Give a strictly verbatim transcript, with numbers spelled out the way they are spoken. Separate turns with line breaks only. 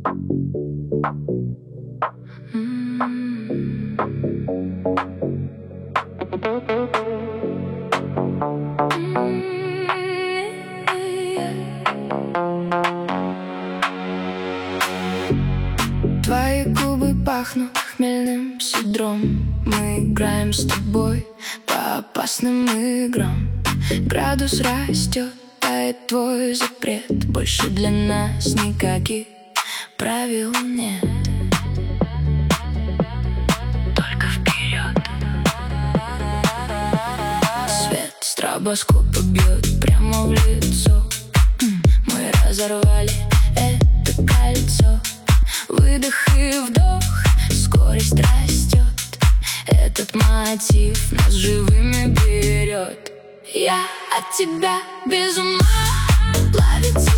Твои губы пахнут хмельным сидром. Мы играем с тобой по опасным играм. Градус растет, тает твой запрет. Больше для нас никаких правил нет. Только вперед. Свет стробоскопа бьет прямо в лицо. Мы разорвали это кольцо. Выдох и вдох, скорость растет. Этот мотив нас живыми берет. Я от тебя без ума, плавится